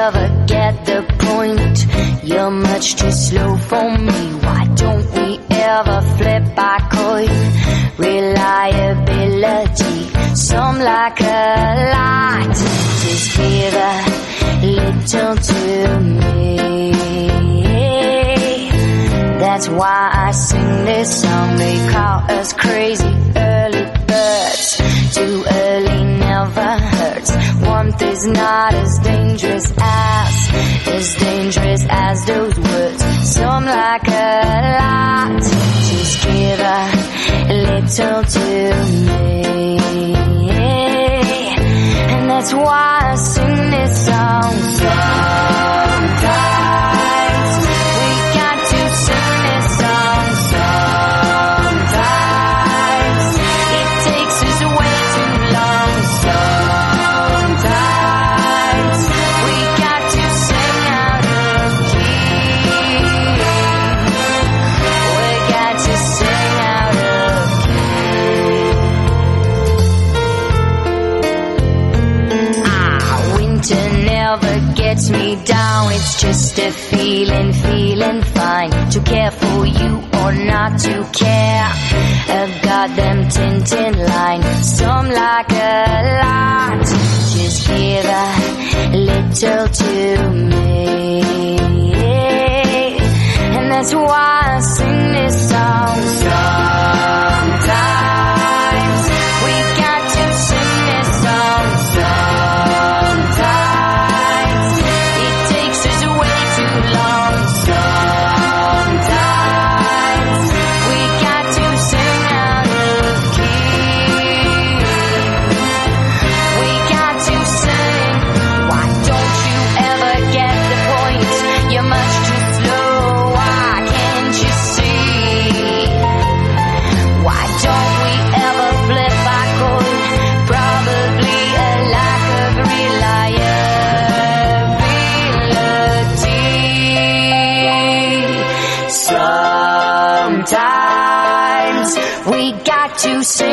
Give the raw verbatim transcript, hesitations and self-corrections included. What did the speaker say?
ever get the point? You're much too slow for me. Why don't we ever flip our coin? Reliability, some like a lot. Just give a little to me. That's why I sing this song. They call us crazy early birds. Too early never hurts. Warmth is not as dangerous as, as dangerous as those words. Some like a lot. Just give a little to me. And that's why I sing this song. Sometimes we got to sing this song. Sometimes it takes us way too long. Sometimes we got to sing out of key. We got to sing out of key. Ah, winter never gets me down. It's just a feeling, feeling fine. To care for you or not to care. A goddamn Tintin line. Some like a lot. Just give a little to me. And that's why I sing this song. Sometimes we got to sing this song. Sometimes it takes us way too long. Sometimes we got to sing out of key. We got to sing. Why don't you ever get the point? You're much too slow. Why can't you see? Why don't we ever flip our coin? Probably a lack of reliability. Sometimes we got to sing.